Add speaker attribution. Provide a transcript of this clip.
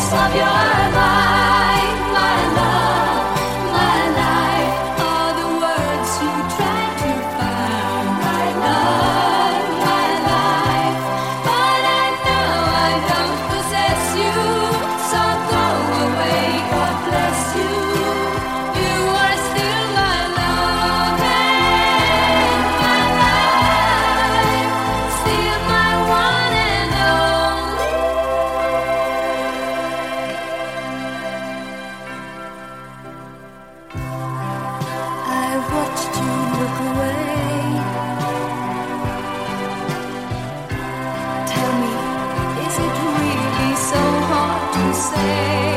Speaker 1: of your life, my love, my life, are the words you try to find, my love, my life. But I know I don't possess you, so go away, God bless you. You are still my love and my life, still my one and only. I've watched you look away. Tell me, is it really so hard to say?